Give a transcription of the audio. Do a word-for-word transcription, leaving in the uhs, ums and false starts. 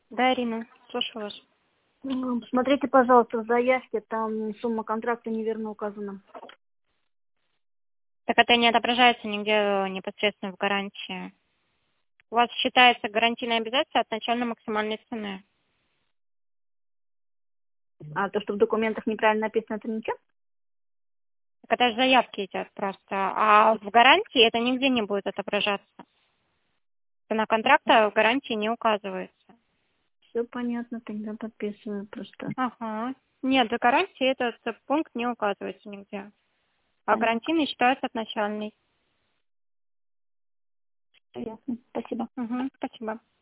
Да, Ирина, слушаю вас. М, Смотрите, пожалуйста, в заявке, там сумма контракта неверно указана. Так это не отображается нигде э, непосредственно в гарантии. У вас считается гарантийное обязательство от начальной максимальной цены. А то, что в документах неправильно написано, это ничего? Так это же заявки идет просто. А в гарантии это нигде не будет отображаться. Цена контракта в гарантии не указывается. Все понятно, тогда подписываю просто. Ага. Нет, за гарантии этот пункт не указывается нигде. А Понятно. гарантийный считается от начальной. Ясно. Спасибо. Угу, спасибо.